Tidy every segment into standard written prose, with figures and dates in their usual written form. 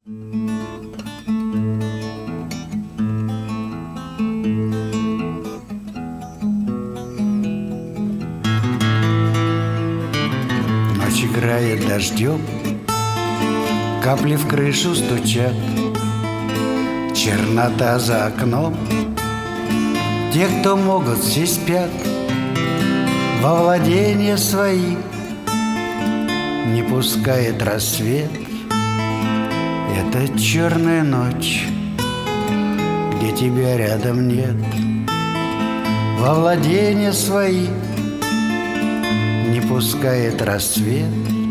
Ночь играет дождем, капли в крышу стучат, чернота за окном. Те, кто могут, все спят во владения свои. Не пускает рассвет. Это черная ночь, где тебя рядом нет. Во владения свои не пускает рассвет.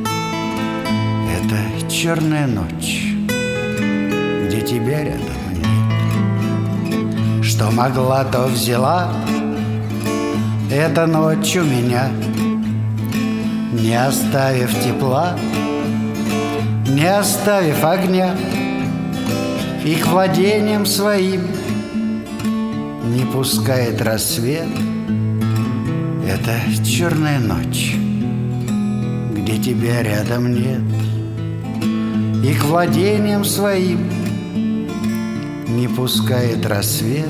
Это черная ночь, где тебя рядом нет. Что могла, то взяла эта ночь у меня, не оставив тепла, не оставив огня, и к владениям своим не пускает рассвет. Это черная ночь, где тебя рядом нет, и к владениям своим не пускает рассвет.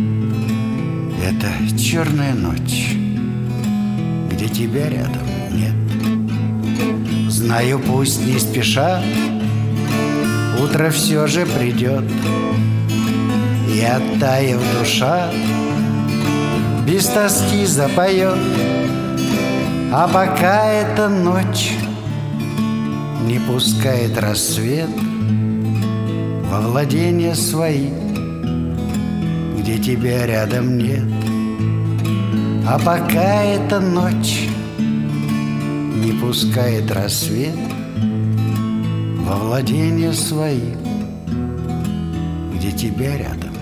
Это черная ночь, где тебя рядом нет. Знаю, пусть не спеша утро все же придет, и, оттаив душа, без тоски запоет. А пока эта ночь не пускает рассвет во владения свои, где тебя рядом нет. А пока эта ночь не пускает рассвет во владения свои, где тебя рядом